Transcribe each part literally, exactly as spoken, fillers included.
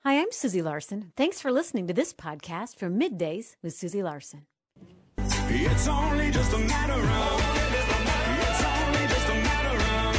Hi, I'm Susie Larson. Thanks for listening to this podcast from Middays with Susie Larson. It's only just a matter of, it's only just a matter of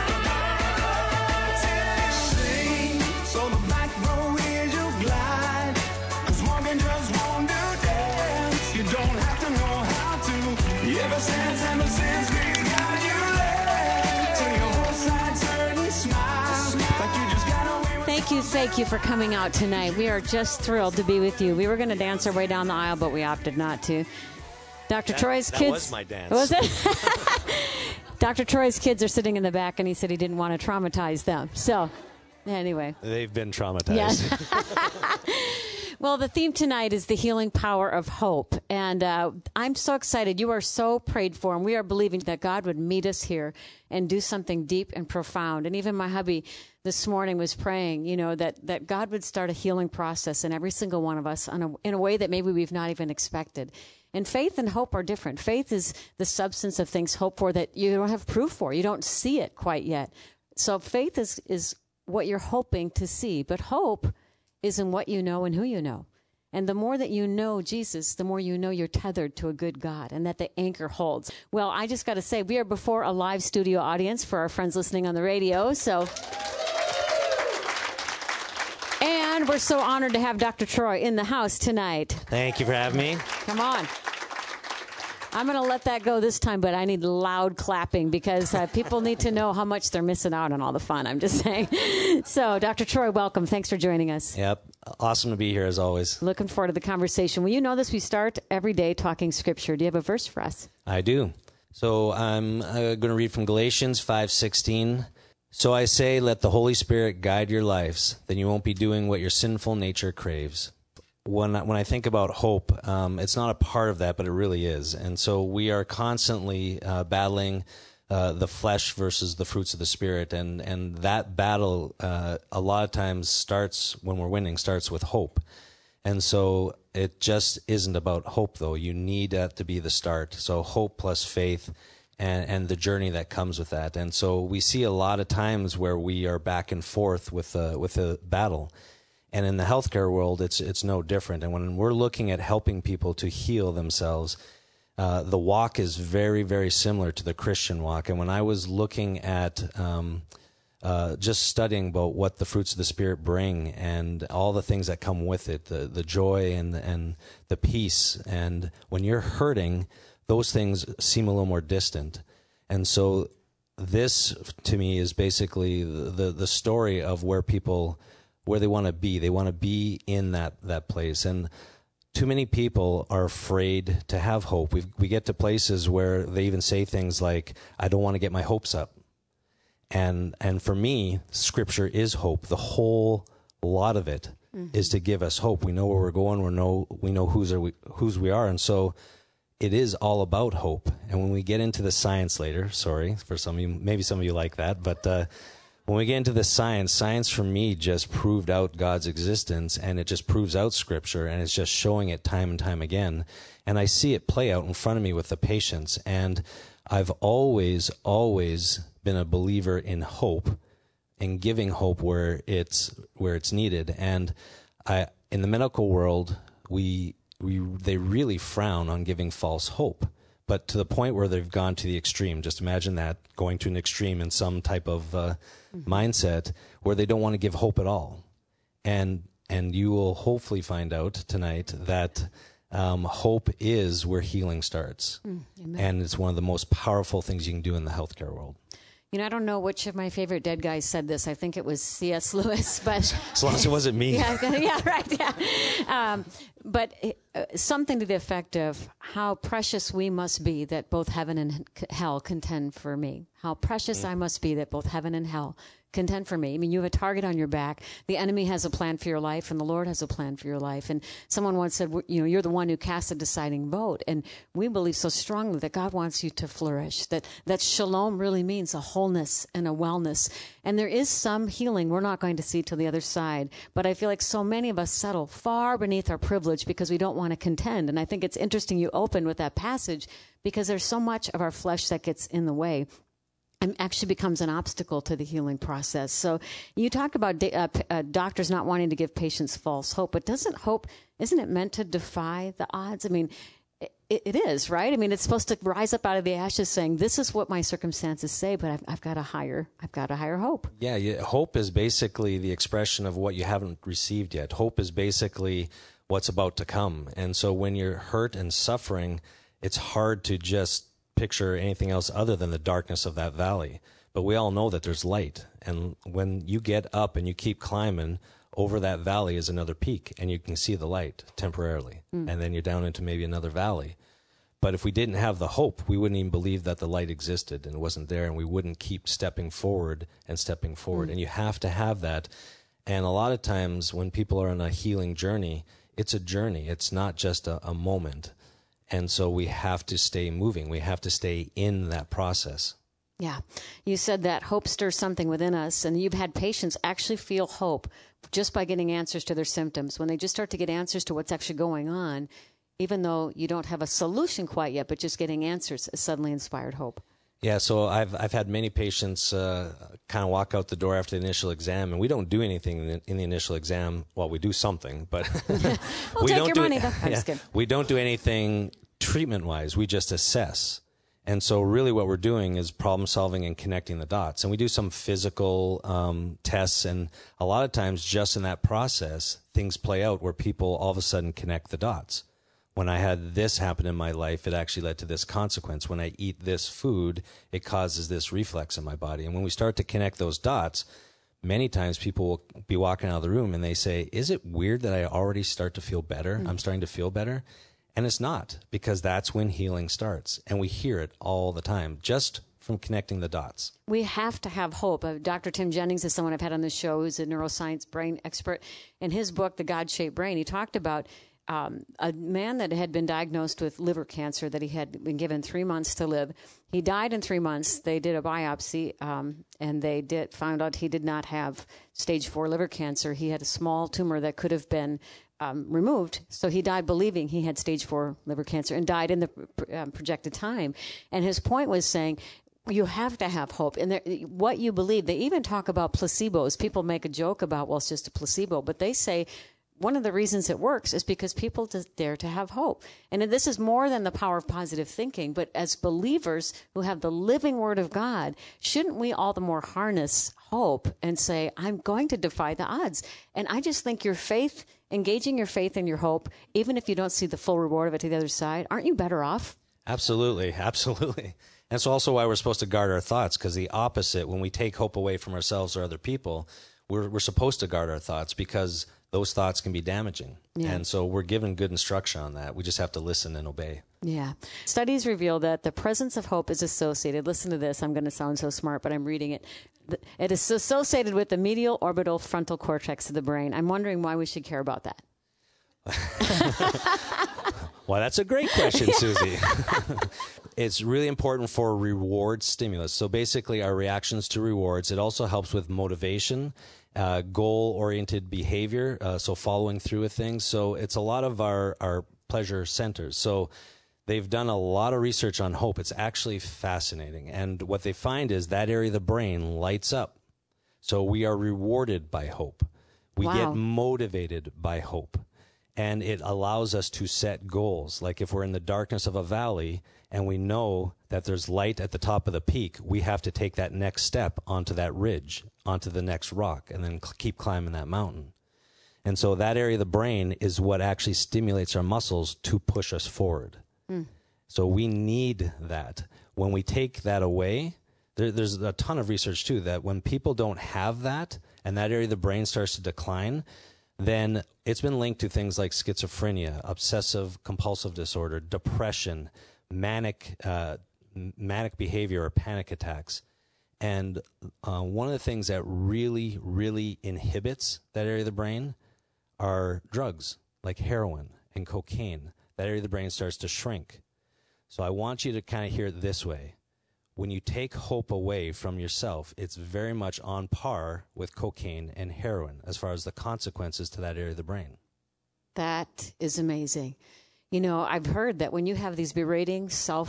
time. Sing, so the back row is your glide, 'cause walking just won't do dance. You don't have to know how to, ever since, ever since we got you led, to your whole side turn, smile, like you just got away with. Thank you, thank you for coming out tonight. We are just thrilled to be with you. We were going to dance our way down the aisle, but we opted not to. Doctor That, Troy's that kids. was my dance. Was it? Doctor Troy's kids are sitting in the back, and he said he didn't want to traumatize them. So, anyway. They've been traumatized. Yeah. Well, the theme tonight is the healing power of hope. And uh, I'm so excited. You are so prayed for, and we are believing that God would meet us here and do something deep and profound. And even my hubby this morning was praying, you know, that, that God would start a healing process in every single one of us on a, in a way that maybe we've not even expected. And faith and hope are different. Faith is the substance of things hoped for that you don't have proof for. You don't see it quite yet. So faith is, is what you're hoping to see. But hope is in what you know and who you know. And the more that you know Jesus, the more you know you're tethered to a good God and that the anchor holds. Well, I just got to say, we are before a live studio audience for our friends listening on the radio. So... And we're so honored to have Doctor Troy in the house tonight. Thank you for having me. Come on. I'm going to let that go this time, but I need loud clapping because uh, people need to know how much they're missing out on all the fun, I'm just saying. So, Doctor Troy, welcome. Thanks for joining us. Yep. Awesome to be here, as always. Looking forward to the conversation. Well, you know this. We start every day talking Scripture. Do you have a verse for us? I do. So I'm uh, going to read from Galatians five sixteen. So I say, let the Holy Spirit guide your lives, then you won't be doing what your sinful nature craves. When I, when I think about hope, um, it's not a part of that, but it really is. And so we are constantly uh, battling uh, the flesh versus the fruits of the Spirit. And, and that battle, uh, a lot of times starts, when we're winning, starts with hope. And so it just isn't about hope, though. You need that to be the start. So hope plus faith. And, and the journey that comes with that. And so we see a lot of times where we are back and forth with a, with a battle. And in the healthcare world, it's it's no different. And when we're looking at helping people to heal themselves, uh, the walk is very, very similar to the Christian walk. And when I was looking at um, uh, just studying about what the fruits of the Spirit bring and all the things that come with it, the, the joy and, and the peace, and when you're hurting, those things seem a little more distant. And so this, to me, is basically the the story of where people, where they want to be. They want to be in that, that place. And too many people are afraid to have hope. We we get to places where they even say things like, I don't want to get my hopes up. And and for me, Scripture is hope. The whole lot of it mm-hmm. is to give us hope. We know where we're going. We know, we know who's, are we, whose we are. And so it is all about hope. And when we get into the science later, sorry for some of you, maybe some of you like that, but uh, when we get into the science, science for me just proved out God's existence, and it just proves out Scripture, and it's just showing it time and time again. And I see it play out in front of me with the patients. And I've always, always been a believer in hope and giving hope where it's where it's needed. And I, in the medical world, we We, they really frown on giving false hope, but to the point where they've gone to the extreme. Just imagine that, going to an extreme in some type of uh, mm-hmm. mindset where they don't want to give hope at all. And and you will hopefully find out tonight that um, hope is where healing starts. Mm, and it's one of the most powerful things you can do in the healthcare world. You know, I don't know which of my favorite dead guys said this. I think it was C S Lewis, but as long as it wasn't me. yeah, yeah, right, yeah. Um, but uh, something to the effect of how precious we must be that both heaven and hell contend for me. How precious mm. I must be that both heaven and hell contend for me. I mean, you have a target on your back. The enemy has a plan for your life, and the Lord has a plan for your life. And someone once said, you know, you're the one who casts the deciding vote. And we believe so strongly that God wants you to flourish, that, that shalom really means a wholeness and a wellness. And there is some healing we're not going to see till the other side. But I feel like so many of us settle far beneath our privilege because we don't want to contend. And I think it's interesting you opened with that passage because there's so much of our flesh that gets in the way. and actually becomes an obstacle to the healing process. So you talk about da- uh, p- uh, doctors not wanting to give patients false hope, but doesn't hope, isn't it meant to defy the odds? I mean, it, it is, right? I mean, it's supposed to rise up out of the ashes saying, this is what my circumstances say, but I've, I've got a higher, I've got a higher hope. Yeah, yeah, hope is basically the expression of what you haven't received yet. Hope is basically what's about to come. And so when you're hurt and suffering, it's hard to just picture anything else other than the darkness of that valley. But we all know that there's light. And when you get up and you keep climbing, over that valley is another peak, and you can see the light temporarily. Mm. And then you're down into maybe another valley. But if we didn't have the hope, we wouldn't even believe that the light existed and it wasn't there, and we wouldn't keep stepping forward and stepping forward. Mm. And you have to have that. And a lot of times when people are on a healing journey, it's a journey. It's not just a, a moment. And so we have to stay moving. We have to stay in that process. Yeah. You said that hope stirs something within us, and you've had patients actually feel hope just by getting answers to their symptoms. When they just start to get answers to what's actually going on, even though you don't have a solution quite yet, but just getting answers has suddenly inspired hope. Yeah, so I've I've had many patients uh, kind of walk out the door after the initial exam, and we don't do anything in the, in the initial exam. Well, we do something, but we'll we take don't your do money. it, Though. I'm yeah, just kidding. We don't do anything treatment-wise. We just assess. And so really what we're doing is problem solving and connecting the dots. And we do some physical um, tests, and a lot of times just in that process, things play out where people all of a sudden connect the dots. When I had this happen in my life, it actually led to this consequence. When I eat this food, it causes this reflex in my body. And when we start to connect those dots, many times people will be walking out of the room and they say, is it weird that I already start to feel better? Mm-hmm. I'm starting to feel better. And it's not, because that's when healing starts. And we hear it all the time, just from connecting the dots. We have to have hope. Uh, Doctor Tim Jennings is someone I've had on the show who's a neuroscience brain expert. In his book, The God-Shaped Brain, he talked about um, a man that had been diagnosed with liver cancer, that he had been given three months to live. He died in three months. They did a biopsy, um, and they did found out he did not have stage four liver cancer. He had a small tumor that could have been Um, removed. So he died believing he had stage four liver cancer and died in the uh, projected time. And his point was saying, you have to have hope. And there, what you believe, they even talk about placebos. People make a joke about, well, it's just a placebo. But they say one of the reasons it works is because people just dare to have hope. And this is more than the power of positive thinking. But as believers who have the living Word of God, shouldn't we all the more harness hope and say, I'm going to defy the odds? And I just think your faith, engaging your faith and your hope, even if you don't see the full reward of it to the other side, aren't you better off? Absolutely, absolutely. And it's also why we're supposed to guard our thoughts, because the opposite, when we take hope away from ourselves or other people, we're, we're supposed to guard our thoughts, because those thoughts can be damaging. Yeah. And so we're given good instruction on that. We just have to listen and obey. Yeah. Studies reveal that the presence of hope is associated, listen to this, I'm going to sound so smart, but I'm reading it. It is associated with the medial orbital frontal cortex of the brain. I'm wondering why we should care about that. Well, that's a great question, yeah. Susie. It's really important for reward stimulus. So basically our reactions to rewards. It also helps with motivation, uh, goal-oriented behavior, uh, so following through with things. So it's a lot of our, our pleasure centers. So they've done a lot of research on hope. It's actually fascinating. And what they find is that area of the brain lights up. So we are rewarded by hope. We wow. get motivated by hope. And it allows us to set goals. Like if we're in the darkness of a valley and we know that there's light at the top of the peak, we have to take that next step onto that ridge, onto the next rock, and then cl- keep climbing that mountain. And so that area of the brain is what actually stimulates our muscles to push us forward. Mm. So we need that. When we take that away, there, there's a ton of research too that when people don't have that and that area of the brain starts to decline, then it's been linked to things like schizophrenia, obsessive compulsive disorder, depression, manic uh, manic behavior or panic attacks. And uh, one of the things that really, really inhibits that area of the brain are drugs like heroin and cocaine. That area of the brain starts to shrink. So I want you to kind of hear it this way. When you take hope away from yourself, it's very much on par with cocaine and heroin as far as the consequences to that area of the brain. That is amazing. You know, I've heard that when you have these berating self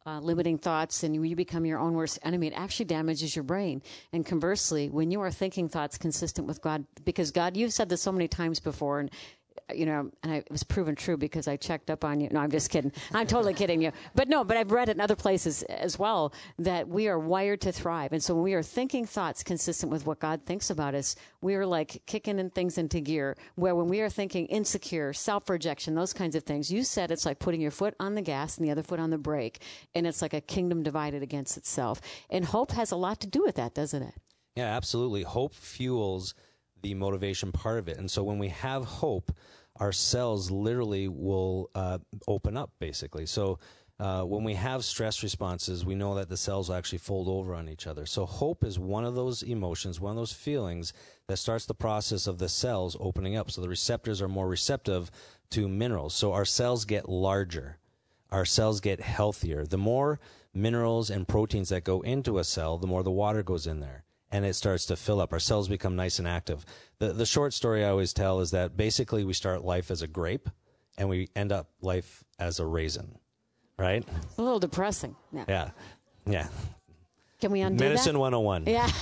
uh, limiting thoughts and you become your own worst enemy, it actually damages your brain. And conversely, when you are thinking thoughts consistent with God, because God, you've said this so many times before, and you know, and I, it was proven true because I checked up on you. No, I'm just kidding. I'm totally kidding you. But no, but I've read it in other places as well that we are wired to thrive. And so when we are thinking thoughts consistent with what God thinks about us, we are like kicking in things into gear. Where when we are thinking insecure, self-rejection, those kinds of things, you said it's like putting your foot on the gas and the other foot on the brake. And it's like a kingdom divided against itself. And hope has a lot to do with that, doesn't it? Yeah, absolutely. Hope fuels the motivation part of it. And so when we have hope, our cells literally will uh, open up, basically. So uh, when we have stress responses, we know that the cells will actually fold over on each other. So hope is one of those emotions, one of those feelings that starts the process of the cells opening up. So the receptors are more receptive to minerals. So our cells get larger. Our cells get healthier. The more minerals and proteins that go into a cell, the more the water goes in there. And it starts to fill up. Our cells become nice and active. The the short story I always tell is that basically we start life as a grape and we end up life as a raisin, right? It's a little depressing. Yeah. Yeah. Yeah. Can we undo Medicine that? one oh one. Yeah.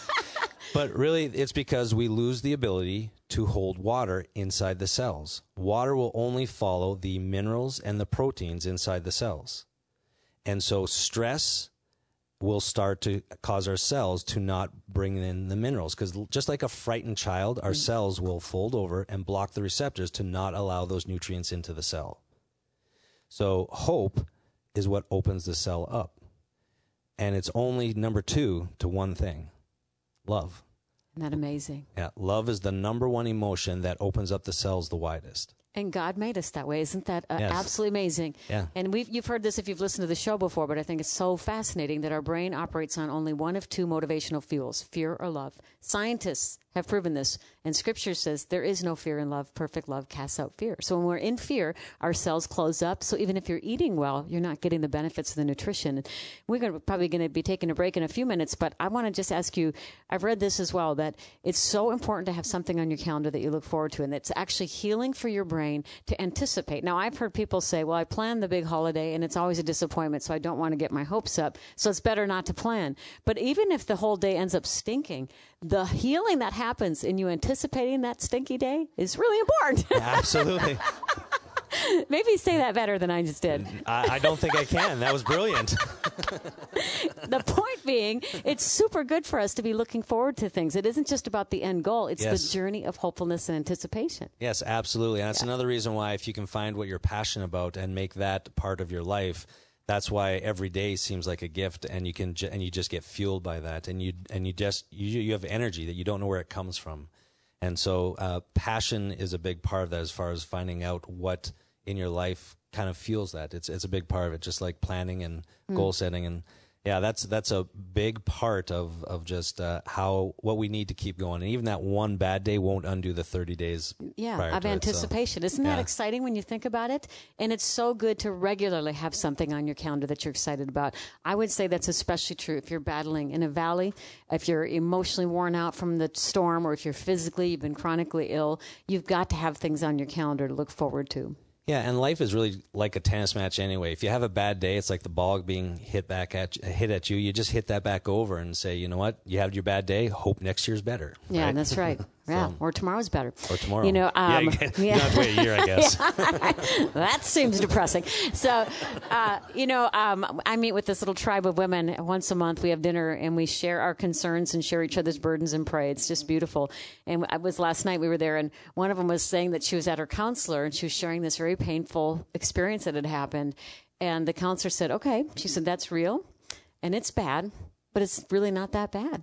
But really, it's because we lose the ability to hold water inside the cells. Water will only follow the minerals and the proteins inside the cells. And so stress will start to cause our cells to not bring in the minerals. Because just like a frightened child, our mm. cells will fold over and block the receptors to not allow those nutrients into the cell. So hope is what opens the cell up. And it's only number two to one thing, love. Isn't that amazing? Yeah, love is the number one emotion that opens up the cells the widest. And God made us that way. Isn't that uh, Yes. absolutely amazing? Yeah. And we've, you've heard this if you've listened to the show before, but I think it's so fascinating that our brain operates on only one of two motivational fuels, fear or love. Scientists have proven this, and Scripture says there is no fear in love. Perfect love casts out fear. So when we're in fear, our cells close up. So even if you're eating well, you're not getting the benefits of the nutrition. We're gonna, probably going to be taking a break in a few minutes, but I want to just ask you, I've read this as well, that it's so important to have something on your calendar that you look forward to, and it's actually healing for your brain to anticipate. Now, I've heard people say, well, I planned the big holiday, and it's always a disappointment, so I don't want to get my hopes up, so it's better not to plan. But even if the whole day ends up stinking, the healing that happens in you anticipating that stinky day is really important. Absolutely. Maybe say that better than I just did. I, I don't think I can. That was brilliant. The point being, it's super good for us to be looking forward to things. It isn't just about the end goal. It's Yes. the journey of hopefulness and anticipation. Yes, absolutely. And that's another reason why if you can find what you're passionate about and make that part of your life, that's why every day seems like a gift, and you can ju- and you just get fueled by that, and you and you just you you have energy that you don't know where it comes from. And so uh, passion is a big part of that as far as finding out what in your life kind of fuels that. It's it's a big part of it, just like planning and mm. goal setting. And yeah, that's that's a big part of, of just uh, how what we need to keep going. And even that one bad day won't undo the thirty days Yeah, prior of to anticipation. It, so. Isn't that Yeah. exciting when you think about it? And it's so good to regularly have something on your calendar that you're excited about. I would say that's especially true if you're battling in a valley, if you're emotionally worn out from the storm, or if you're physically, you've been chronically ill. You've got to have things on your calendar to look forward to. Yeah, and life is really like a tennis match anyway. If you have a bad day, it's like the ball being hit back at hit at you. You just hit that back over and say, you know what? You had your bad day. Hope next year's better. Yeah, right? that's right. Yeah, So- or tomorrow's better. Or tomorrow. You know, yeah, um, you, can, you don't have to wait a year, I guess. That seems depressing. So, uh, you know, um, I meet with this little tribe of women once a month. We have dinner and we share our concerns and share each other's burdens and pray. It's just beautiful. And it was last night we were there, and one of them was saying that she was at her counselor and she was sharing this very painful experience that had happened. And the counselor said, okay, she said, that's real and it's bad, but it's really not that bad.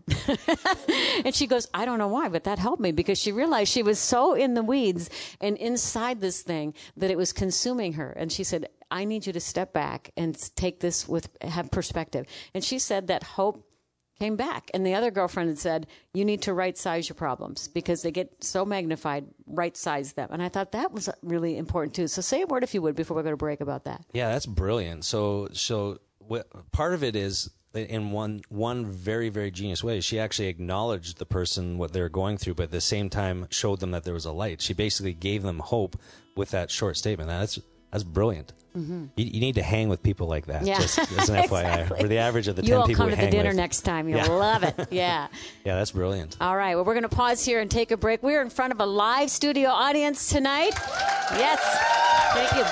And she goes, I don't know why, but that helped me, because she realized she was so in the weeds and inside this thing that it was consuming her. And she said, I need you to step back and take this with, have perspective. And she said that hope came back. And the other girlfriend had said, you need to right size your problems because they get so magnified, right size them. And I thought that was really important too. So say a word, if you would, before we go to break about that. Yeah, that's brilliant. So, so what, part of it is in one one very, very genius way. She actually acknowledged the person, what they're going through, but at the same time showed them that there was a light. She basically gave them hope with that short statement. Now, that's That's brilliant. Mm-hmm. You, you need to hang with people like that. Yeah. Just as an F Y I. Exactly. We're the average of the you ten all people come we to hang the dinner with. next time. You'll Yeah. love it. Yeah. Yeah, that's brilliant. All right. Well, we're going to pause here and take a break. We're in front of a live studio audience tonight. Yes. Thank you.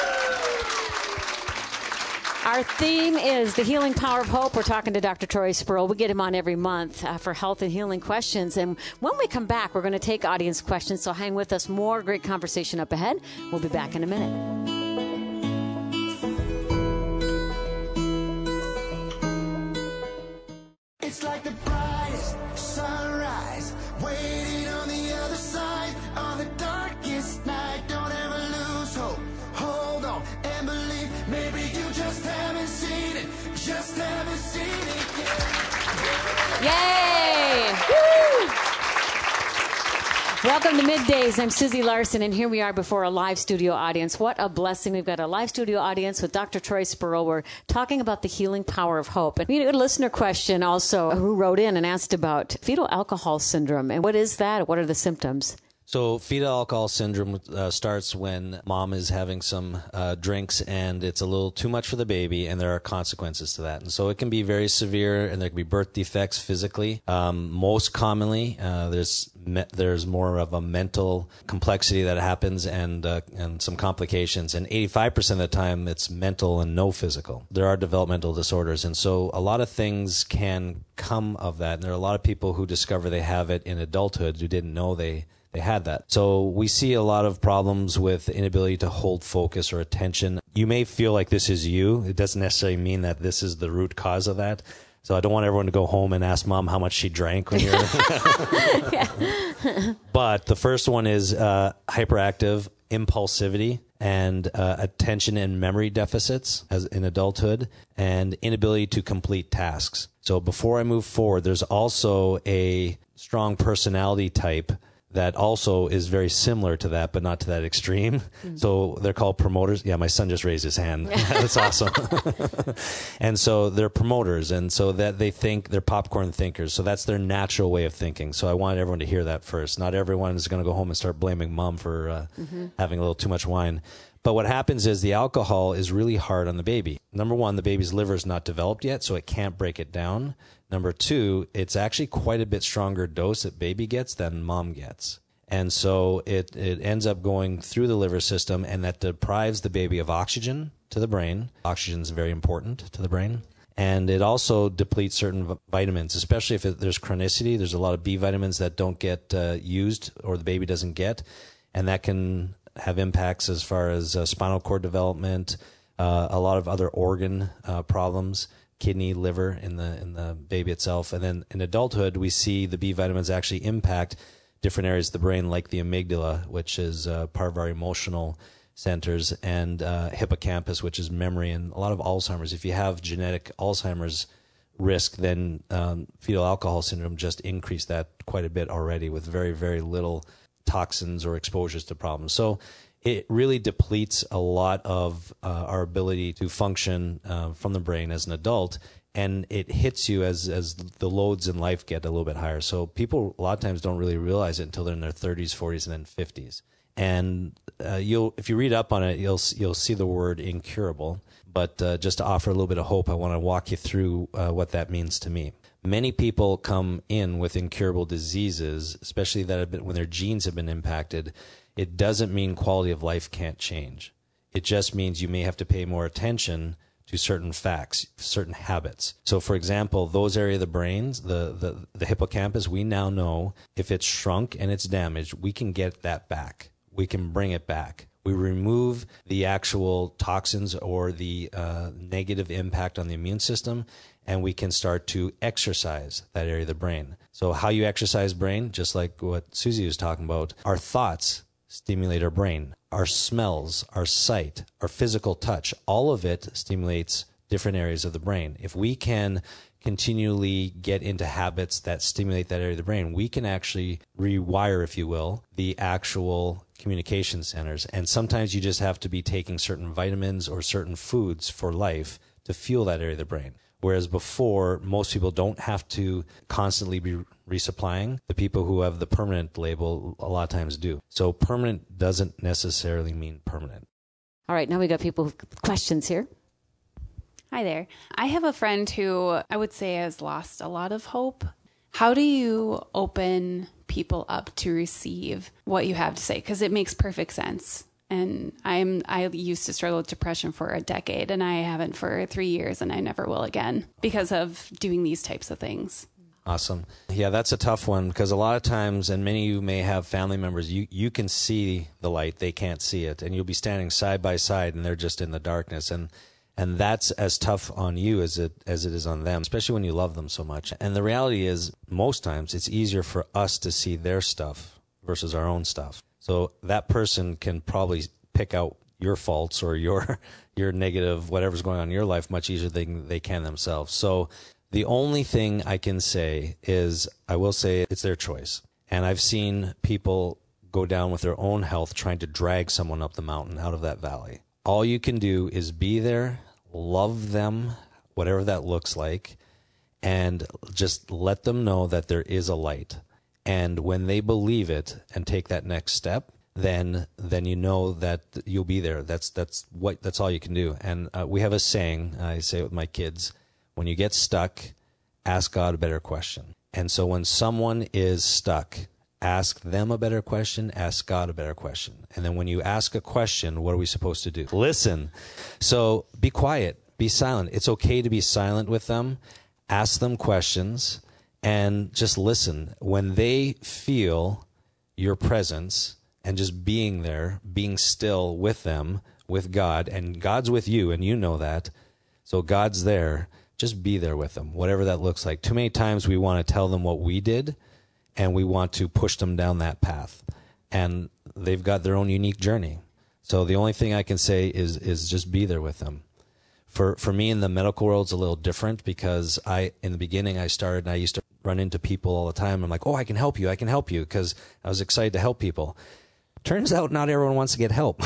Our theme is the healing power of hope. We're talking to Doctor Troy Sproul. We get him on every month uh, for health and healing questions. And when we come back, we're going to take audience questions. So hang with us. More great conversation up ahead. We'll be back in a minute. It's like the brightest sunrise, waiting on the other side of the darkest night. Don't ever lose hope. Hold on and believe. Maybe you just haven't seen it. Just haven't seen it yet. Yay! Woo! Welcome to Middays. I'm Susie Larson, and here we are before a live studio audience. What a blessing. We've got a live studio audience with Doctor Troy Sproul. We're talking about the healing power of hope. And we had a listener question also who wrote in and asked about fetal alcohol syndrome. And what is that? What are the symptoms? So fetal alcohol syndrome uh, starts when mom is having some uh, drinks and it's a little too much for the baby, and there are consequences to that. And so it can be very severe, and there can be birth defects physically. Um, most commonly, uh, there's me- there's more of a mental complexity that happens, and uh, and some complications. And eighty-five percent of the time, it's mental and no physical. There are developmental disorders, and so a lot of things can come of that. And there are a lot of people who discover they have it in adulthood who didn't know they. They had that. So we see a lot of problems with the inability to hold focus or attention. You may feel like this is you. It doesn't necessarily mean that this is the root cause of that. So I don't want everyone to go home and ask mom how much she drank when you're... But the first one is uh, hyperactive impulsivity and uh, attention and memory deficits as in adulthood, and inability to complete tasks. So before I move forward, there's also a strong personality type that also is very similar to that, but not to that extreme. Mm-hmm. So they're called promoters. Yeah, my son just raised his hand. That's awesome. And so they're promoters, and so that they think they're popcorn thinkers. So that's their natural way of thinking. So I want everyone to hear that first. Not everyone is going to go home and start blaming mom for uh, mm-hmm. having a little too much wine. But what happens is the alcohol is really hard on the baby. Number one, the baby's liver is not developed yet, so it can't break it down. Number two, it's actually quite a bit stronger dose that baby gets than mom gets. And so it, it ends up going through the liver system, and that deprives the baby of oxygen to the brain. Oxygen is very important to the brain. And it also depletes certain vitamins, especially if it, there's chronicity. There's a lot of B vitamins that don't get uh, used or the baby doesn't get, and that can have impacts as far as uh, spinal cord development, uh, a lot of other organ uh, problems, kidney, liver in the in the baby itself. And then in adulthood, we see the B vitamins actually impact different areas of the brain, like the amygdala, which is uh, part of our emotional centers, and uh, hippocampus, which is memory, and a lot of Alzheimer's. If you have genetic Alzheimer's risk, then um, fetal alcohol syndrome just increased that quite a bit already with very, very little toxins or exposures to problems. So it really depletes a lot of uh, our ability to function uh, from the brain as an adult, and it hits you as as the loads in life get a little bit higher. So people a lot of times don't really realize it until they're in their thirties, forties, and then fifties. And uh, you'll if you read up on it, you'll you'll see the word incurable. But uh, just to offer a little bit of hope, I want to walk you through uh, what that means to me. Many people come in with incurable diseases, especially that have been, when their genes have been impacted. It doesn't mean quality of life can't change. It just means you may have to pay more attention to certain facts, certain habits. So, for example, those areas of the brains, the, the, the hippocampus, we now know if it's shrunk and it's damaged, we can get that back. We can bring it back. We remove the actual toxins or the uh, negative impact on the immune system, and we can start to exercise that area of the brain. So how you exercise brain, just like what Susie was talking about, our thoughts stimulate our brain. Our smells, our sight, our physical touch, all of it stimulates different areas of the brain. If we can continually get into habits that stimulate that area of the brain, we can actually rewire, if you will, the actual communication centers. And sometimes you just have to be taking certain vitamins or certain foods for life to fuel that area of the brain. Whereas before, most people don't have to constantly be resupplying. The people who have the permanent label a lot of times do. So permanent doesn't necessarily mean permanent. All right, now we got people with questions here. Hi there. I have a friend who I would say has lost a lot of hope. How do you open people up to receive what you have to say? Because it makes perfect sense. And I'm I used to struggle with depression for a decade, and I haven't for three years, and I never will again because of doing these types of things. Awesome. Yeah, that's a tough one because a lot of times, and many of you may have family members, you, you can see the light, they can't see it, and you'll be standing side by side, and they're just in the darkness. And And that's as tough on you as it as it is on them, especially when you love them so much. And the reality is, most times, it's easier for us to see their stuff versus our own stuff. So that person can probably pick out your faults or your your negative, whatever's going on in your life, much easier than they can themselves. So the only thing I can say is, I will say it's their choice. And I've seen people go down with their own health trying to drag someone up the mountain out of that valley. All you can do is be there, love them, whatever that looks like, and just let them know that there is a light. And when they believe it and take that next step, then then you know that you'll be there. That's that's what that's all you can do. And uh, we have a saying, I say it with my kids, when you get stuck, ask God a better question. And so when someone is stuck, ask them a better question, ask God a better question. And then when you ask a question, what are we supposed to do? Listen. So be quiet, be silent. It's okay to be silent with them. Ask them questions and just listen. When they feel your presence and just being there, being still with them, with God, and God's with you, and you know that. So God's there. Just be there with them, whatever that looks like. Too many times we want to tell them what we did, and we want to push them down that path. And they've got their own unique journey. So the only thing I can say is is just be there with them. For for me in the medical world, it's a little different because I in the beginning I started and I used to run into people all the time. I'm like, oh, I can help you. I can help you because I was excited to help people. Turns out not everyone wants to get help.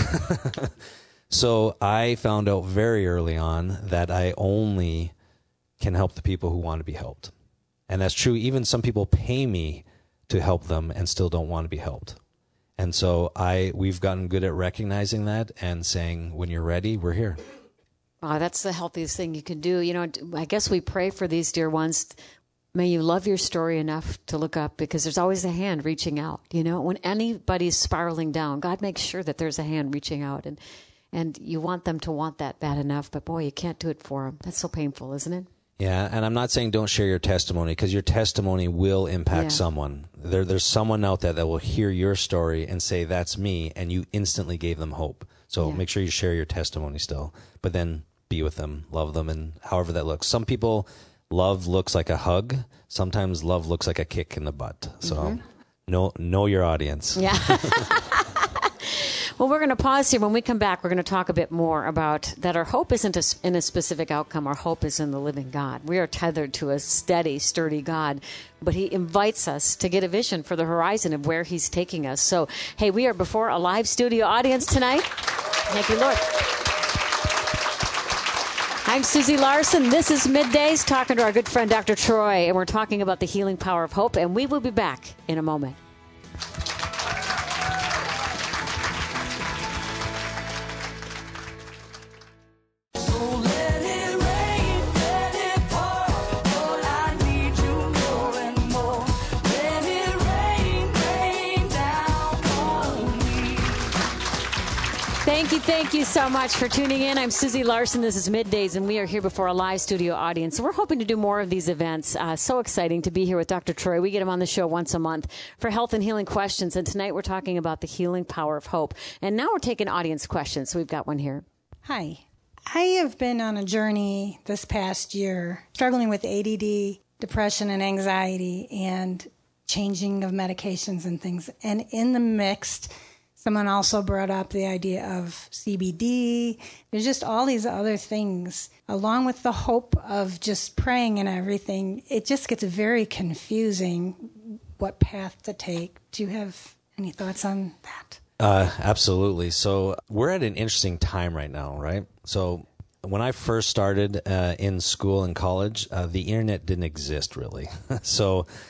So I found out very early on that I only can help the people who want to be helped. And that's true. Even some people pay me to help them and still don't want to be helped. And so I we've gotten good at recognizing that and saying, when you're ready, we're here. Wow, that's the healthiest thing you can do. You know, I guess we pray for these dear ones. May you love your story enough to look up, because there's always a hand reaching out. You know, when anybody's spiraling down, God makes sure that there's a hand reaching out. And, and you want them to want that bad enough. But boy, you can't do it for them. That's so painful, isn't it? Yeah, and I'm not saying don't share your testimony, because your testimony will impact Yeah. someone. There, there's someone out there that will hear your story and say, that's me, and you instantly gave them hope. So Yeah. make sure you share your testimony still, but then be with them, love them, and however that looks. Some people, love looks like a hug. Sometimes love looks like a kick in the butt. So Mm-hmm. know, know your audience. Yeah. Well, we're going to pause here. When we come back, we're going to talk a bit more about that our hope isn't a, in a specific outcome. Our hope is in the living God. We are tethered to a steady, sturdy God, but he invites us to get a vision for the horizon of where he's taking us. So, hey, we are before a live studio audience tonight. Thank you, Lord. I'm Susie Larson. This is Middays, talking to our good friend, Doctor Troy, and we're talking about the healing power of hope, and we will be back in a moment. Thank you, thank you so much for tuning in. I'm Susie Larson. This is Middays, and we are here before a live studio audience. We're hoping to do more of these events. Uh, so exciting to be here with Doctor Troy. We get him on the show once a month for health and healing questions, and tonight we're talking about the healing power of hope. And now we're taking audience questions, so we've got one here. Hi. I have been on a journey this past year, struggling with A D D, depression and anxiety, and changing of medications and things. And in the mix, someone also brought up the idea of C B D. There's just all these other things, along with the hope of just praying and everything. It just gets very confusing what path to take. Do you have any thoughts on that? Uh, absolutely. So we're at an interesting time right now, right? So when I first started uh, in school and college, uh, the internet didn't exist really. so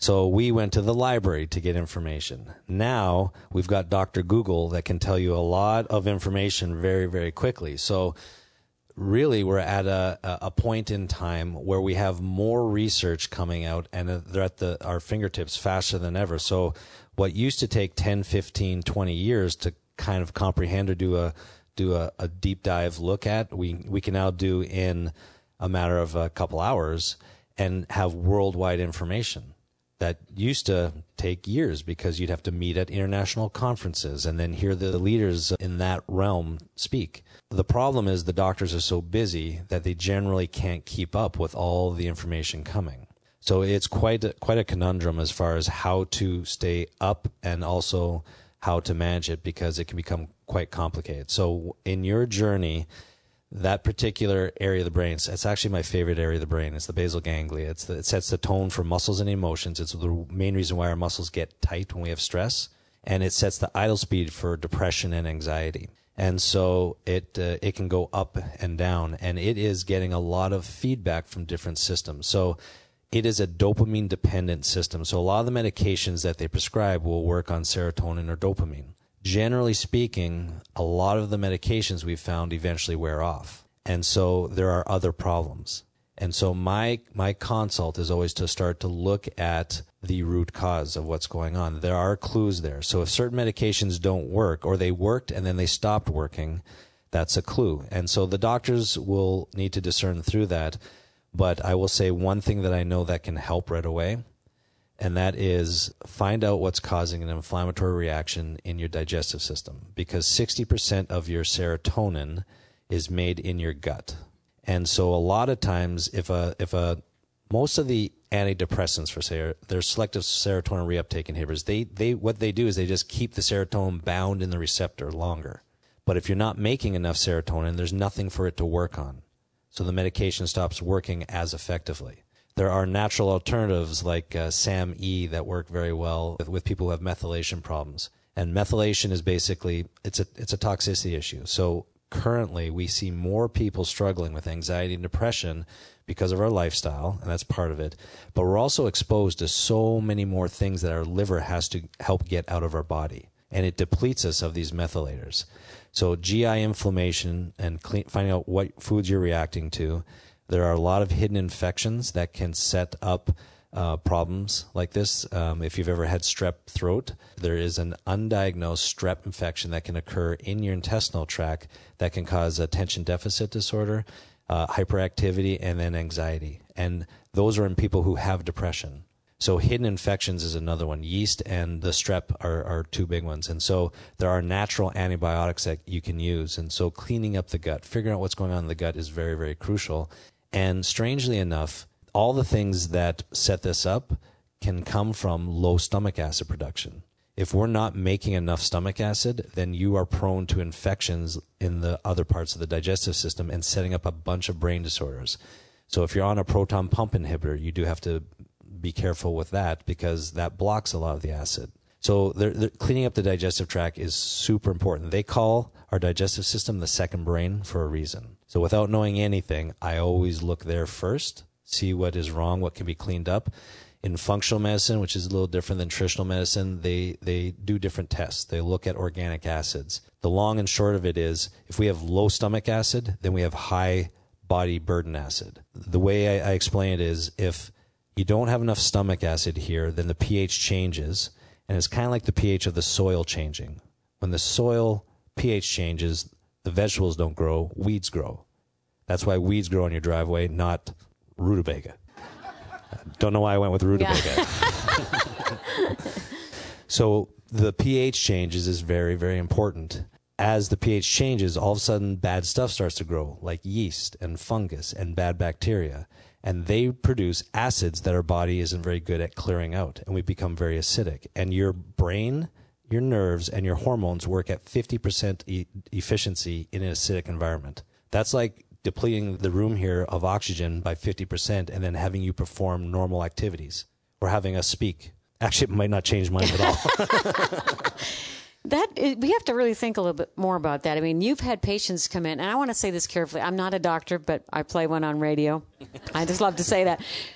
So we went to the library to get information. Now we've got Doctor Google that can tell you a lot of information very, very quickly. So really, we're at a, a point in time where we have more research coming out, and they're at the, our fingertips faster than ever. So what used to take ten, fifteen, twenty years to kind of comprehend or do a do a, a deep dive look at, we we can now do in a matter of a couple hours and have worldwide information. That used to take years because you'd have to meet at international conferences and then hear the leaders in that realm speak. The problem is the doctors are so busy that they generally can't keep up with all the information coming. So it's quite a, quite a conundrum as far as how to stay up and also how to manage it, because it can become quite complicated. So in your journey, that particular area of the brain, it's actually my favorite area of the brain. It's the basal ganglia. It's the, it sets the tone for muscles and emotions. It's the main reason why our muscles get tight when we have stress. And it sets the idle speed for depression and anxiety. And so it uh, it can go up and down. And it is getting a lot of feedback from different systems. So it is a dopamine-dependent system. So a lot of the medications that they prescribe will work on serotonin or dopamine. Generally speaking, a lot of the medications we've found eventually wear off. And so there are other problems. And so my my consult is always to start to look at the root cause of what's going on. There are clues there. So if certain medications don't work, or they worked and then they stopped working, that's a clue. And so the doctors will need to discern through that. But I will say one thing that I know that can help right away, and that is find out what's causing an inflammatory reaction in your digestive system, because sixty percent of your serotonin is made in your gut. And so a lot of times, if a, if a, most of the antidepressants, for say, they're selective serotonin reuptake inhibitors, they, they, what they do is they just keep the serotonin bound in the receptor longer. But if you're not making enough serotonin, there's nothing for it to work on. So the medication stops working as effectively. There are natural alternatives like uh, S A M E that work very well with, with people who have methylation problems. And methylation is basically, it's a it's a toxicity issue. So currently we see more people struggling with anxiety and depression because of our lifestyle, and that's part of it. But we're also exposed to so many more things that our liver has to help get out of our body. And it depletes us of these methylators. So G I inflammation and clean, finding out what foods you're reacting to. There are a lot of hidden infections that can set up uh, problems like this. Um, if you've ever had strep throat, there is an undiagnosed strep infection that can occur in your intestinal tract that can cause attention deficit disorder, uh, hyperactivity, and then anxiety. And those are in people who have depression. So hidden infections is another one. Yeast and the strep are, are two big ones. And so there are natural antibiotics that you can use. And so cleaning up the gut, figuring out what's going on in the gut is very, very crucial. And strangely enough, all the things that set this up can come from low stomach acid production. If we're not making enough stomach acid, then you are prone to infections in the other parts of the digestive system and setting up a bunch of brain disorders. So if you're on a proton pump inhibitor, you do have to be careful with that because that blocks a lot of the acid. So they're, they're cleaning up the digestive tract is super important. They call our digestive system the second brain for a reason. So without knowing anything, I always look there first, see what is wrong, what can be cleaned up. In functional medicine, which is a little different than traditional medicine, they, they do different tests. They look at organic acids. The long and short of it is, if we have low stomach acid, then we have high body burden acid. The way I, I explain it is, if you don't have enough stomach acid here, then the pH changes, and it's kind of like the pH of the soil changing. When the soil pH changes, the vegetables don't grow, weeds grow. That's why weeds grow on your driveway, not rutabaga. Don't know why I went with rutabaga. Yeah. So the pH changes is very, very important. As the pH changes, all of a sudden bad stuff starts to grow, like yeast and fungus and bad bacteria. And they produce acids that our body isn't very good at clearing out, and we become very acidic. And your brain, your nerves, and your hormones work at fifty percent e- efficiency in an acidic environment. That's like depleting the room here of oxygen by fifty percent and then having you perform normal activities or having us speak. Actually, it might not change mine at all. That is, we have to really think a little bit more about that. I mean, you've had patients come in, and I want to say this carefully. I'm not a doctor, but I play one on radio. I just love to say that.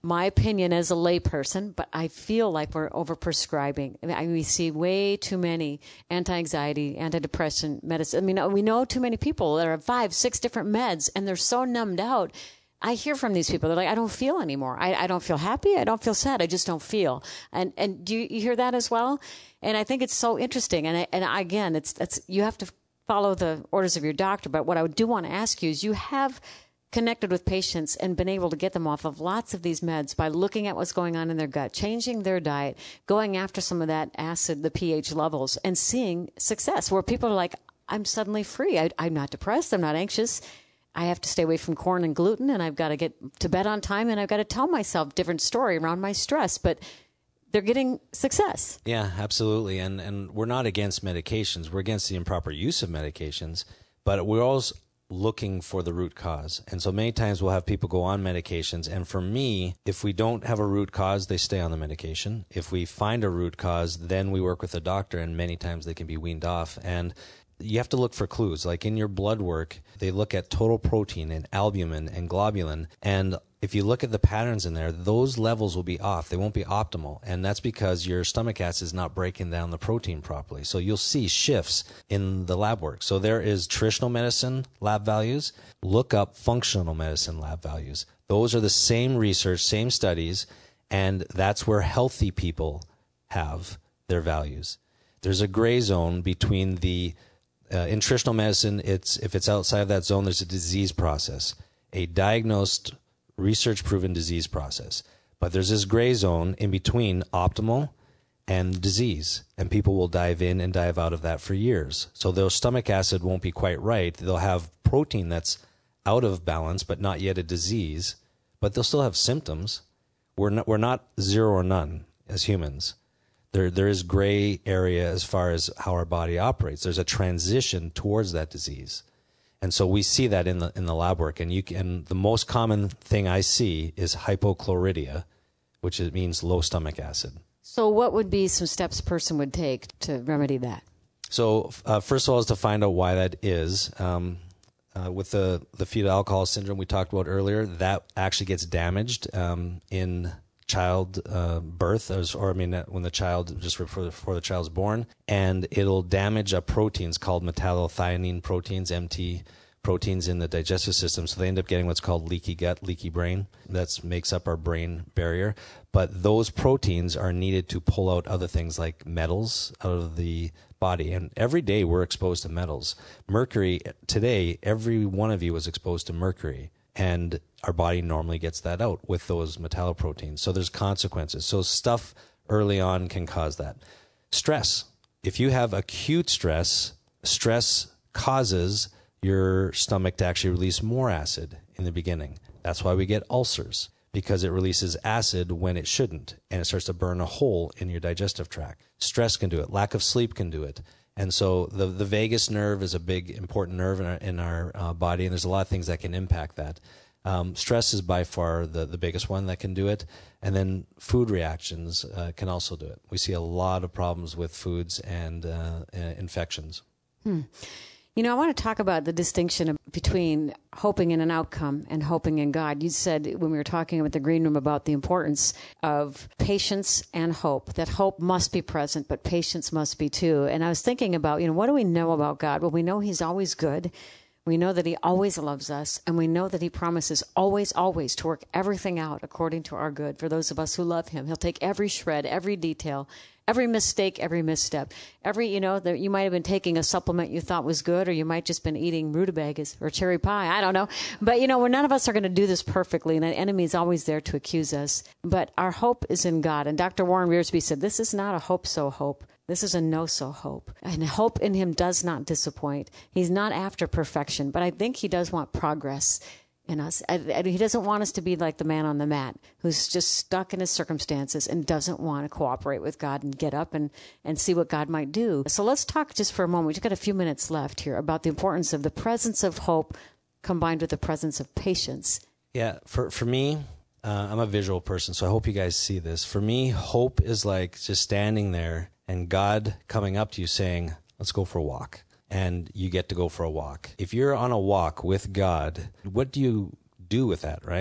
my opinion as a layperson, but I feel like we're overprescribing. I mean, we see way too many anti-anxiety, antidepressant medicine. I mean, we know too many people that are five, six different meds, and they're so numbed out. I hear from these people. They're like, I don't feel anymore. I, I don't feel happy. I don't feel sad. I just don't feel. And and do you, you hear that as well? And I think it's so interesting. And I, and I, again, it's that's you have to follow the orders of your doctor. But what I do want to ask you is, you have connected with patients and been able to get them off of lots of these meds by looking at what's going on in their gut, changing their diet, going after some of that acid, the pH levels, and seeing success where people are like, I'm suddenly free. I, I'm not depressed. I'm not anxious. I have to stay away from corn and gluten, and I've got to get to bed on time, and I've got to tell myself a different story around my stress. But they're getting success. Yeah, absolutely. And and we're not against medications. We're against the improper use of medications, but we're always looking for the root cause. And so many times we'll have people go on medications. And for me, if we don't have a root cause, they stay on the medication. If we find a root cause, then we work with a doctor, and many times they can be weaned off. And you have to look for clues. Like in your blood work, they look at total protein and albumin and globulin. And if you look at the patterns in there, those levels will be off. They won't be optimal. And that's because your stomach acid is not breaking down the protein properly. So you'll see shifts in the lab work. So there is traditional medicine lab values. Look up functional medicine lab values. Those are the same research, same studies, and that's where healthy people have their values. There's a gray zone between the Uh, in traditional medicine, it's if it's outside of that zone, there's a disease process, a diagnosed, research-proven disease process. But there's this gray zone in between optimal and disease, and people will dive in and dive out of that for years. So their stomach acid won't be quite right. They'll have protein that's out of balance, but not yet a disease, but they'll still have symptoms. We're not, we're not zero or none as humans. There, there is gray area as far as how our body operates. There's a transition towards that disease. And so we see that in the, in the lab work. And you can, the most common thing I see is hypochlorhydria, which is, means low stomach acid. So what would be some steps a person would take to remedy that? So uh, first of all is to find out why that is. Um, uh, with the, the fetal alcohol syndrome we talked about earlier, that actually gets damaged um, in child uh, birth, or I mean, when the child, just before, before the child's born, and it'll damage uh, proteins called metallothionein proteins, M T proteins in the digestive system. So they end up getting what's called leaky gut, leaky brain. That makes up our brain barrier. But those proteins are needed to pull out other things like metals out of the body. And every day we're exposed to metals. Mercury, today, every one of you is exposed to mercury. And our body normally gets that out with those metalloproteins. So there's consequences. So stuff early on can cause that. Stress. If you have acute stress, stress causes your stomach to actually release more acid in the beginning. That's why we get ulcers, because it releases acid when it shouldn't, and it starts to burn a hole in your digestive tract. Stress can do it. Lack of sleep can do it. And so the, the vagus nerve is a big, important nerve in our, in our uh, body, and there's a lot of things that can impact that. Um, stress is by far the, the biggest one that can do it. And then food reactions uh, can also do it. We see a lot of problems with foods and uh, uh, infections. Hmm. You know, I want to talk about the distinction between hoping in an outcome and hoping in God. You said when we were talking about the green room about the importance of patience and hope, that hope must be present, but patience must be too. And I was thinking about, you know, what do we know about God? Well, we know he's always good. We know that he always loves us, and we know that he promises always, always to work everything out according to our good for those of us who love him. He'll take every shred, every detail, every mistake, every misstep, every, you know, that you might have been taking a supplement you thought was good, or you might just been eating rutabagas or cherry pie. I don't know. But, you know, we're, none of us are going to do this perfectly, and an enemy is always there to accuse us. But our hope is in God. And Doctor Warren Wiersbe said, this is not a hope-so hope. This is a no-so hope. And hope in him does not disappoint. He's not after perfection, but I think he does want progress in us. And he doesn't want us to be like the man on the mat who's just stuck in his circumstances and doesn't want to cooperate with God and get up and, and see what God might do. So let's talk just for a moment. We've got a few minutes left here about the importance of the presence of hope combined with the presence of patience. Yeah, for, for me, uh, I'm a visual person, so I hope you guys see this. For me, hope is like just standing there and God coming up to you saying, let's go for a walk. And you get to go for a walk. If you're on a walk with God, what do you do with that, right?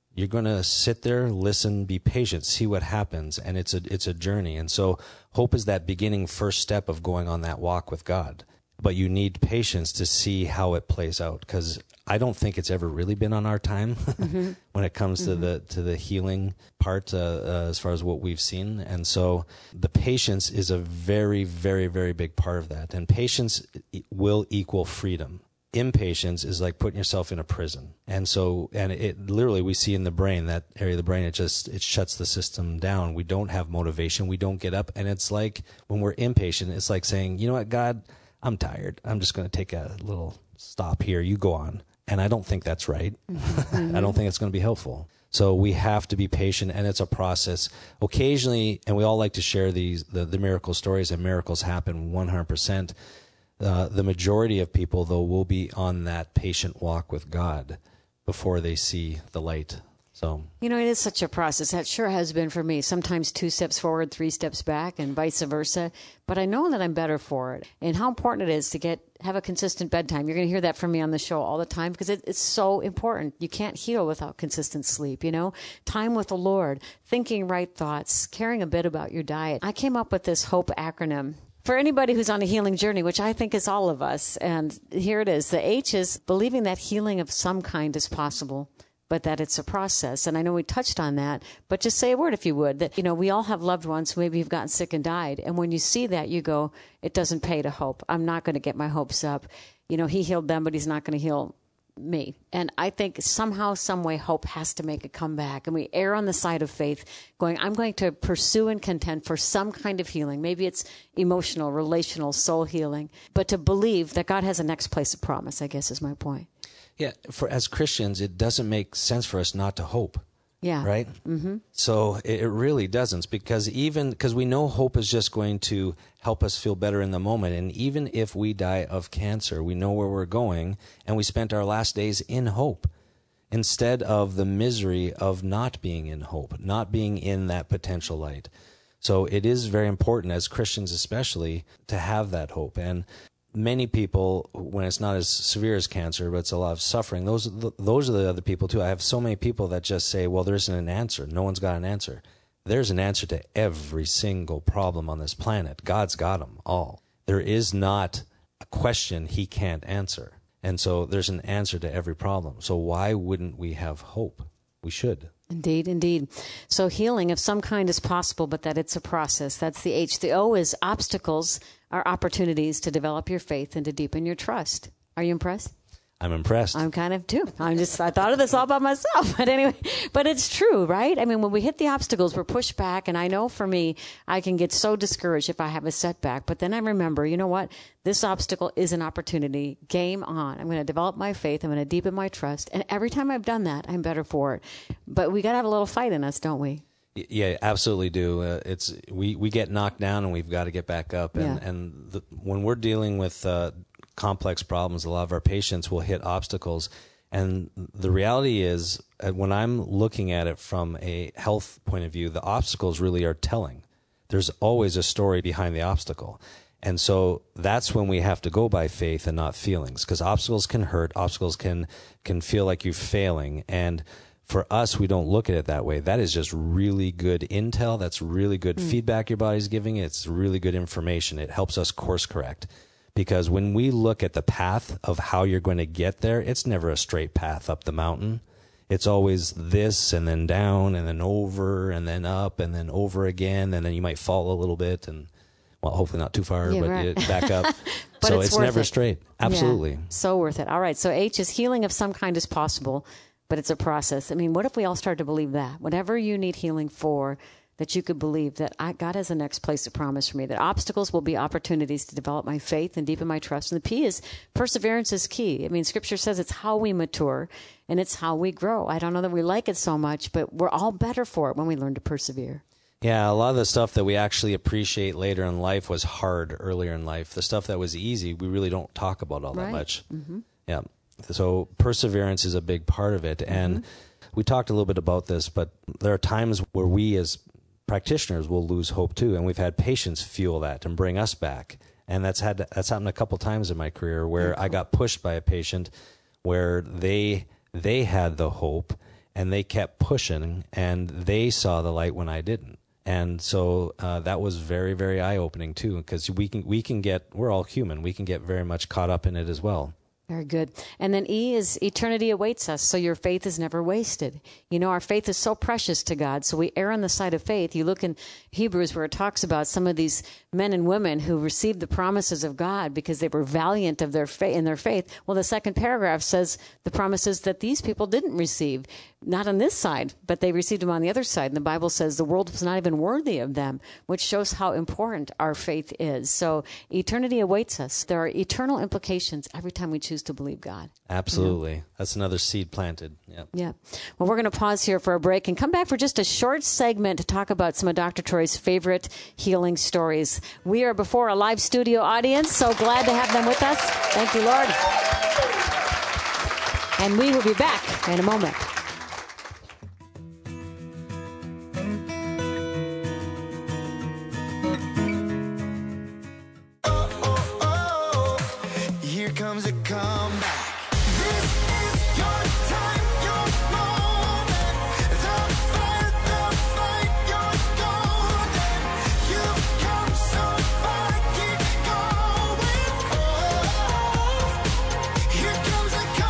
You're going to sit there, listen, be patient, see what happens, and it's a it's a journey. And so hope is that beginning first step of going on that walk with God. But you need patience to see how it plays out, because I don't think it's ever really been on our time mm-hmm. when it comes mm-hmm. to the to the healing part uh, uh, as far as what we've seen. And so the patience is a very, very, very big part of that. And patience will equal freedom. Impatience is like putting yourself in a prison. And so, and it literally, we see in the brain, that area of the brain, it just, it shuts the system down. We don't have motivation. We don't get up. And it's like, when we're impatient, it's like saying, you know what, God, I'm tired. I'm just going to take a little stop here. You go on. And I don't think that's right. Mm-hmm. I don't think it's going to be helpful. So we have to be patient, and it's a process. Occasionally, and we all like to share these, the, the miracle stories, and miracles happen one hundred percent. Uh, the majority of people, though, will be on that patient walk with God before they see the light. So, you know, it is such a process. That sure has been for me. Sometimes two steps forward, three steps back, and vice versa. But I know that I'm better for it. And how important it is to get have a consistent bedtime. You're going to hear that from me on the show all the time, because it, it's so important. You can't heal without consistent sleep, you know? Time with the Lord, thinking right thoughts, caring a bit about your diet. I came up with this HOPE acronym for anybody who's on a healing journey, which I think is all of us. And here it is. The H is believing that healing of some kind is possible, but that it's a process. And I know we touched on that, but just say a word if you would, that, you know, we all have loved ones who maybe have gotten sick and died. And when you see that, you go, it doesn't pay to hope. I'm not going to get my hopes up. You know, he healed them, but he's not going to heal me. And I think somehow, some way, hope has to make a comeback. And we err on the side of faith, going, I'm going to pursue and contend for some kind of healing. Maybe it's emotional, relational, soul healing. But to believe that God has a next place of promise, I guess, is my point. Yeah, for as Christians, it doesn't make sense for us not to hope. Yeah. Right? Mm-hmm. So it, it really doesn't, because even, because we know hope is just going to help us feel better in the moment. And even if we die of cancer, we know where we're going, and we spent our last days in hope instead of the misery of not being in hope, not being in that potential light. So it is very important, as Christians especially, to have that hope. And many people, when it's not as severe as cancer, but it's a lot of suffering, those are the, those are the other people too. I have so many people that just say, well, there isn't an answer. No one's got an answer. There's an answer to every single problem on this planet. God's got them all. There is not a question he can't answer. And so there's an answer to every problem. So why wouldn't we have hope? We should. Indeed, indeed. So healing of some kind is possible, but that it's a process. That's the H. The O is obstacles are opportunities to develop your faith and to deepen your trust. Are you impressed? I'm impressed. I'm kind of too. I'm just, I thought of this all by myself. But anyway, but it's true, right? I mean, when we hit the obstacles, we're pushed back. And I know for me, I can get so discouraged if I have a setback. But then I remember, you know what? This obstacle is an opportunity. Game on. I'm going to develop my faith. I'm going to deepen my trust. And every time I've done that, I'm better for it. But we got to have a little fight in us, don't we? Yeah, absolutely do. Uh, it's we, we get knocked down and we've got to get back up. And, Yeah. and the, when we're dealing with uh, complex problems, a lot of our patients will hit obstacles. And the reality is, uh, when I'm looking at it from a health point of view, the obstacles really are telling. There's always a story behind the obstacle. And so that's when we have to go by faith and not feelings, because obstacles can hurt. Obstacles can can feel like you're failing. And for us, we don't look at it that way. That is just really good intel. That's really good mm. feedback your body's giving. It's really good information. It helps us course correct. Because when we look at the path of how you're going to get there, it's never a straight path up the mountain. It's always this and then down and then over and then up and then over again. And then you might fall a little bit and, well, hopefully not too far, Yeah, but right. you back up. But So it's it's worth never it. straight. Absolutely. Yeah, so worth it. All right. So H is healing of some kind is possible, but it's a process. I mean, what if we all start to believe that? Whatever you need healing for, that you could believe that I, God has a next place of promise for me, that obstacles will be opportunities to develop my faith and deepen my trust. And the P is perseverance is key. I mean, Scripture says it's how we mature and it's how we grow. I don't know that we like it so much, but we're all better for it when we learn to persevere. Yeah, a lot of the stuff that we actually appreciate later in life was hard earlier in life. The stuff that was easy, we really don't talk about all that Right. much. Mm-hmm. Yeah. So perseverance is a big part of it. And we talked a little bit about this, but there are times where we as practitioners will lose hope too. And we've had patients fuel that and bring us back. And that's had that's happened a couple times in my career where I got pushed by a patient where they they had the hope and they kept pushing, and they saw the light when I didn't. And so uh, that was very, very eye-opening too, because we can we can get, we're all human, we can get very much caught up in it as well. Very good. And then E is eternity awaits us, so your faith is never wasted. You know, our faith is so precious to God, so we err on the side of faith. You look in Hebrews where it talks about some of these men and women who received the promises of God because they were valiant of their faith in their faith. Well, the second paragraph says the promises that these people didn't receive, not on this side, but they received them on the other side. And the Bible says the world was not even worthy of them, which shows how important our faith is. So eternity awaits us. There are eternal implications every time we choose to believe God. Absolutely. You know? That's another seed planted. Yeah. Yeah. Well, we're going to pause here for a break and come back for just a short segment to talk about some of Doctor Troy's favorite healing stories. We are before a live studio audience, so glad to have them with us. Thank you, Lord. And we will be back in a moment. Comes a comeback. This is your time, your moment. The fight, the fight, you're golden. You've come so far, keep going. Oh, here comes a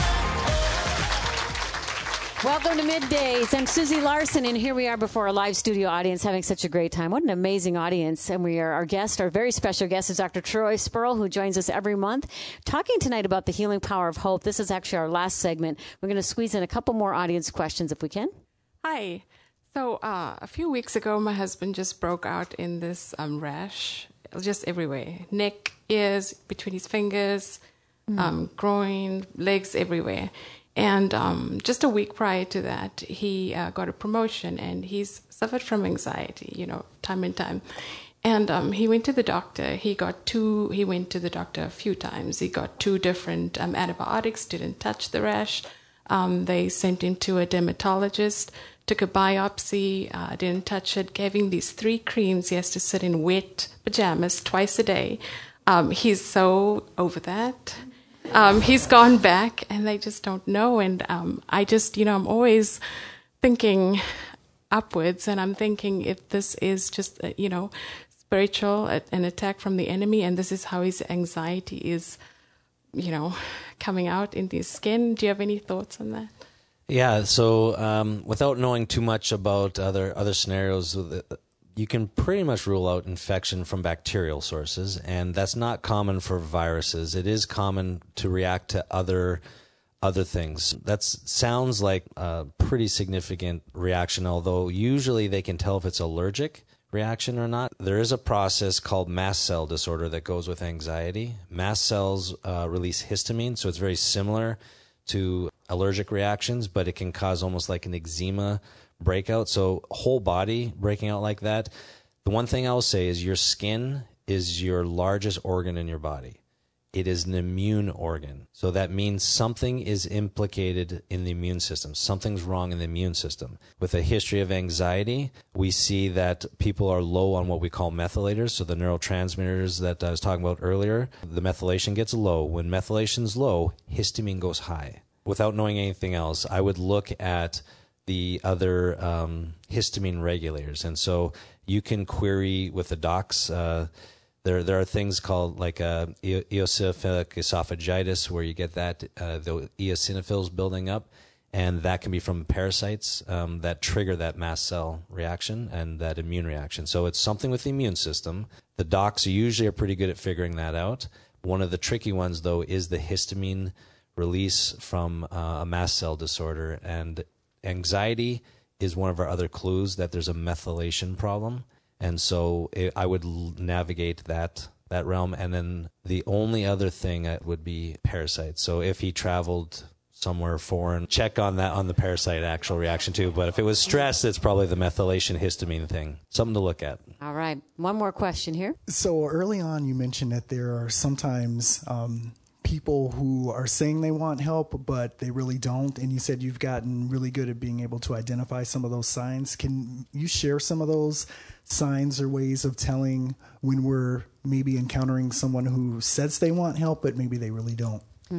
comeback. Welcome to Middays. I'm Susie Larson, and here we are before a live studio audience having such a great time. What an amazing audience. And we are, our guest, our very special guest is Doctor Troy Spurl, who joins us every month, talking tonight about the healing power of hope. This is actually our last segment. We're going to squeeze in a couple more audience questions if we can. Hi. So uh, a few weeks ago, my husband just broke out in this um, rash, just everywhere. Neck, ears, between his fingers, mm. um, groin, legs, everywhere. And um, just a week prior to that, he uh, got a promotion, and he's suffered from anxiety, you know, time and time. And um, he went to the doctor. He got two. He went to the doctor a few times. He got two different um, antibiotics. Didn't touch the rash. Um, they sent him to a dermatologist. Took a biopsy. Uh, didn't touch it. Gave him these three creams. He has to sit in wet pajamas twice a day. Um, he's so over that. Um, he's gone back, and they just don't know. And um, I just, you know, I'm always thinking upwards, and I'm thinking if this is just, uh, you know, spiritual, an attack from the enemy, and this is how his anxiety is, you know, coming out in his skin. Do you have any thoughts on that? Yeah, so um, without knowing too much about other other scenarios, you can pretty much rule out infection from bacterial sources, and that's not common for viruses. It is common to react to other other things. That sounds like a pretty significant reaction, although usually they can tell if it's allergic reaction or not. There is a process called mast cell disorder that goes with anxiety. Mast cells uh, release histamine, so it's very similar to allergic reactions, but it can cause almost like an eczema breakout. So whole body breaking out like that. The one thing I'll say is your skin is your largest organ in your body. It is an immune organ. So that means something is implicated in the immune system. Something's wrong in the immune system. With a history of anxiety, we see that people are low on what we call methylators, so the neurotransmitters that I was talking about earlier. The methylation gets low. When methylation's low, histamine goes high. Without knowing anything else, I would look at the other um, histamine regulators. And so you can query with the docs. Uh, there there are things called like uh, eosinophilic esophagitis, where you get that, uh, the eosinophils building up, and that can be from parasites um, that trigger that mast cell reaction and that immune reaction. So it's something with the immune system. The docs usually are pretty good at figuring that out. One of the tricky ones, though, is the histamine release from uh, a mast cell disorder, and anxiety is one of our other clues that there's a methylation problem. And so it, I would l- navigate that that realm. And then the only other thing that would be parasites. So if he traveled somewhere foreign, check on that on the parasite actual reaction too. But if it was stress, it's probably the methylation histamine thing. Something to look at. All right. One more question here. So early on, you mentioned that there are sometimes um, people who are saying they want help, but they really don't. And you said you've gotten really good at being able to identify some of those signs. Can you share some of those signs or ways of telling when we're maybe encountering someone who says they want help, but maybe they really don't? Mm.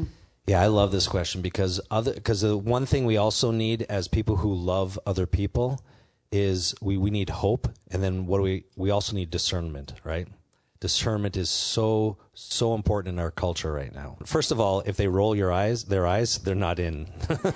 Yeah, I love this question because other because the one thing we also need as people who love other people is we, we need hope, and then what do we we also need discernment, right? Discernment is so so important in our culture right now. First of all, if they roll your eyes, their eyes, they're not in.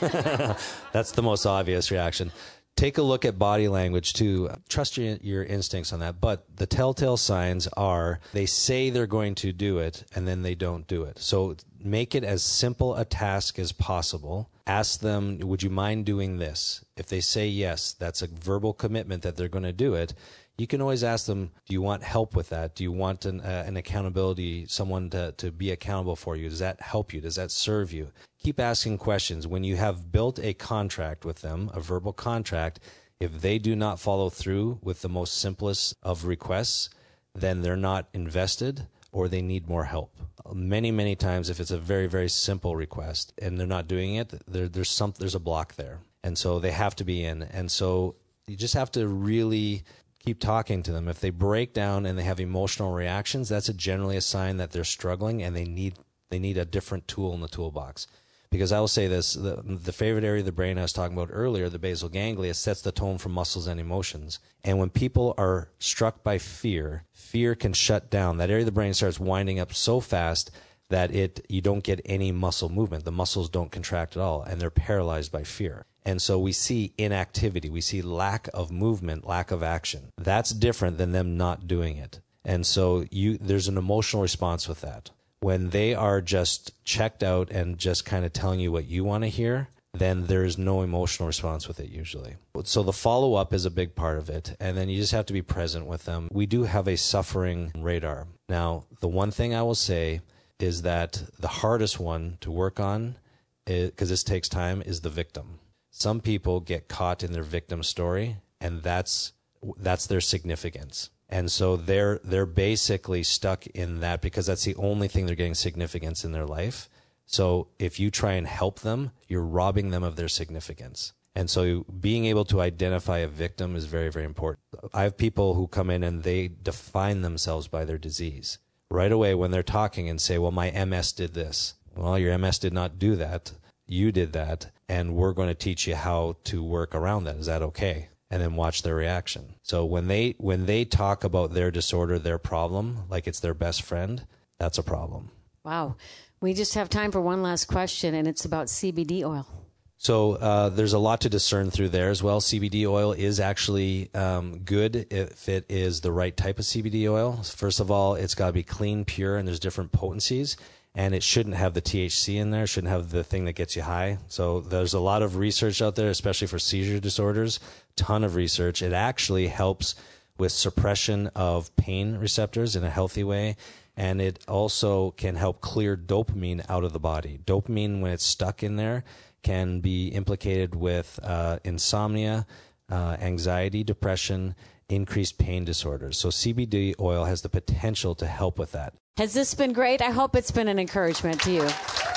That's the most obvious reaction. Take a look at body language too. Trust your your instincts on that. But the telltale signs are they say they're going to do it and then they don't do it. So make it as simple a task as possible. Ask them, would you mind doing this? If they say yes, that's a verbal commitment that they're going to do it. You can always ask them, do you want help with that? Do you want an, uh, an accountability, someone to, to be accountable for you? Does that help you? Does that serve you? Keep asking questions. When you have built a contract with them, a verbal contract, if they do not follow through with the most simplest of requests, then they're not invested or they need more help. Many, many times, if it's a very, very simple request and they're not doing it, there, there's some, there's a block there. And so they have to be in. And so you just have to really keep talking to them. If they break down and they have emotional reactions, that's a generally a sign that they're struggling and they need they need a different tool in the toolbox. Because I will say this, the, the favorite area of the brain I was talking about earlier, the basal ganglia, sets the tone for muscles and emotions. And when people are struck by fear, fear can shut down. That area of the brain starts winding up so fast that it you don't get any muscle movement. The muscles don't contract at all, and they're paralyzed by fear. And so we see inactivity. We see lack of movement, lack of action. That's different than them not doing it. And so you there's an emotional response with that. When they are just checked out and just kind of telling you what you want to hear, then there's no emotional response with it usually. So the follow-up is a big part of it, and then you just have to be present with them. We do have a suffering radar. Now, the one thing I will say is that the hardest one to work on, because this takes time, is the victim. Some people get caught in their victim story, and that's that's their significance. And so they're they're basically stuck in that because that's the only thing they're getting significance in their life. So if you try and help them, you're robbing them of their significance. And so being able to identify a victim is very, very important. I have people who come in and they define themselves by their disease. Right away when they're talking and say, well, my M S did this. Well, your M S did not do that. You did that, and we're going to teach you how to work around that. Is that okay? And then watch their reaction. So when they when they talk about their disorder, their problem, like it's their best friend, that's a problem. Wow. We just have time for one last question, and it's about C B D oil. So uh, there's a lot to discern through there as well. C B D oil is actually um, good if it is the right type of C B D oil. First of all, it's got to be clean, pure, and there's different potencies. And it shouldn't have the T H C in there, shouldn't have the thing that gets you high. So there's a lot of research out there, especially for seizure disorders, ton of research. It actually helps with suppression of pain receptors in a healthy way. And it also can help clear dopamine out of the body. Dopamine, when it's stuck in there, can be implicated with uh, insomnia, uh, anxiety, depression, increased pain disorders. So C B D oil has the potential to help with that. Has this been great? I hope it's been an encouragement to you.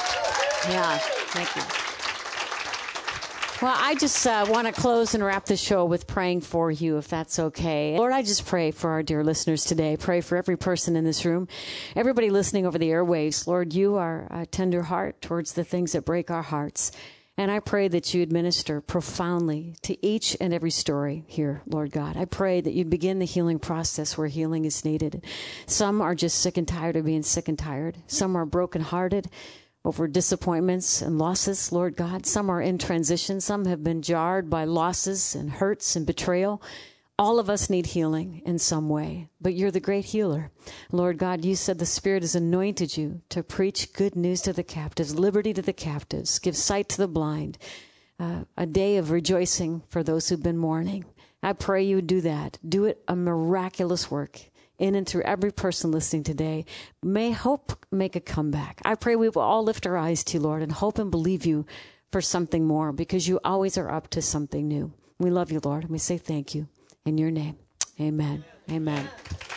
Yeah, thank you. Well, I just uh, want to close and wrap the show with praying for you, if that's okay. Lord, I just pray for our dear listeners today. Pray for every person in this room, everybody listening over the airwaves. Lord, you are a tender heart towards the things that break our hearts. And I pray that you administer profoundly to each and every story here, Lord God. I pray that you'd begin the healing process where healing is needed. Some are just sick and tired of being sick and tired. Some are brokenhearted over disappointments and losses, Lord God. Some are in transition. Some have been jarred by losses and hurts and betrayal. All of us need healing in some way, but you're the great healer. Lord God, you said the Spirit has anointed you to preach good news to the captives, liberty to the captives, give sight to the blind, uh, a day of rejoicing for those who've been mourning. I pray you would do that. Do it a miraculous work in and through every person listening today. May hope make a comeback. I pray we will all lift our eyes to you, Lord, and hope and believe you for something more, because you always are up to something new. We love you, Lord, and we say thank you. In your name, amen. Amen.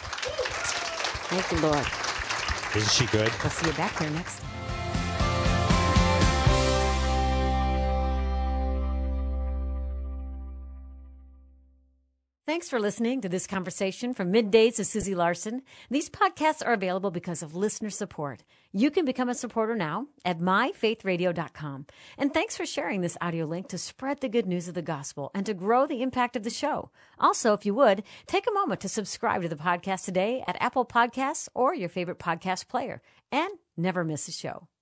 Thank you, Lord. Isn't she good? We'll see you back there next time. Thanks for listening to this conversation from Middays with Susie Larson. These podcasts are available because of listener support. You can become a supporter now at my faith radio dot com. And thanks for sharing this audio link to spread the good news of the gospel and to grow the impact of the show. Also, if you would, take a moment to subscribe to the podcast today at Apple Podcasts or your favorite podcast player. And never miss a show.